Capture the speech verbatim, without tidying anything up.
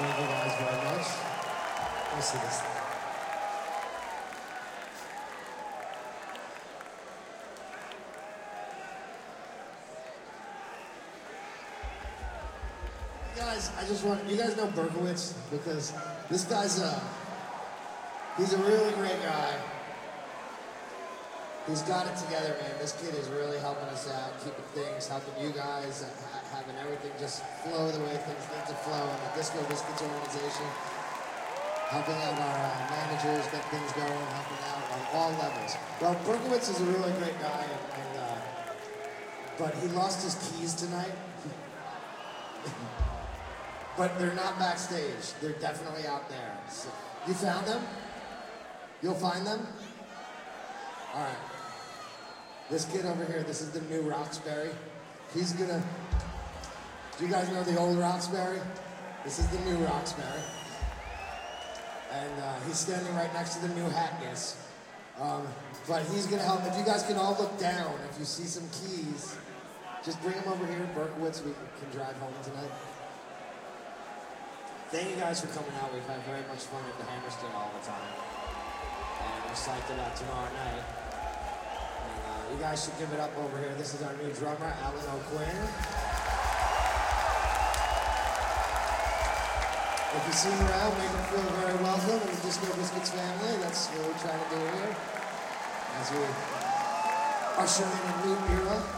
Thank you guys very much. Let's see this. You guys, I just want, you guys know Berkowitz? Because this guy's a, he's a really great guy. He's got it together, man. This kid is really helping us out, keeping things, helping you guys, uh, ha- having everything just flow the way things need to flow in the Disco Biscuits organization. Helping out our uh, managers, get things going, helping out on all levels. Well, Berkowitz is a really great guy, and, and uh, but he lost his keys tonight. But they're not backstage. They're definitely out there. So, you found them? You'll find them? All right. This kid over here, this is the new Roxbury. He's gonna, do you guys know the old Roxbury? This is the new Roxbury. And uh, he's standing right next to the new Hackness. Um, but he's gonna help. If you guys can all look down, if you see some keys, just bring them over here in Berkowitz. We can drive home tonight. Thank you guys for coming out. We've had very much fun at the Hammerstein all the time. And we're psyched about tomorrow night. And uh, you guys should give it up over here. This is our new drummer, Alan O'Quinn. If you see him around, make him feel very welcome in the Disco Biscuits family. That's what we're trying to do here. As we usher in a new era.